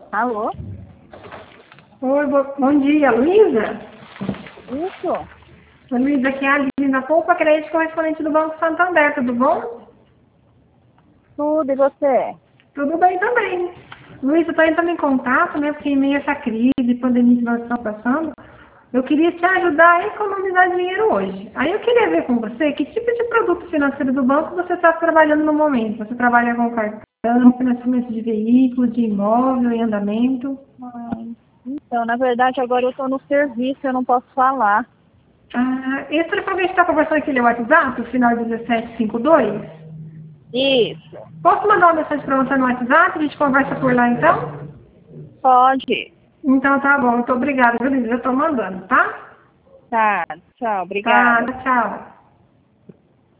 Alô? Oi, bom dia, Luísa. Isso? Oi, Luísa, aqui é a Aline da Poupa Crédito, correspondente do Banco Santander, tudo bom? Tudo, e você? Tudo bem também. Luísa, estou entrando em contato, né, porque em meio a essa crise, pandemia que nós estamos passando, eu queria te ajudar a economizar dinheiro hoje. Aí eu queria ver com você que tipo de produto financeiro do banco você está trabalhando no momento. Você trabalha com cartão, financiamento de veículo, de imóvel, em andamento? Então, na verdade, agora eu estou no serviço, eu não posso falar. Esse telefone que a gente está conversando aqui é o WhatsApp, o final 1752? Isso, Posso mandar uma mensagem para você no WhatsApp? A gente conversa por lá então? pode. Então tá bom, muito obrigada, viu, Liz? Eu estou mandando, tá? Tá, tchau, Tá, obrigada. tchau.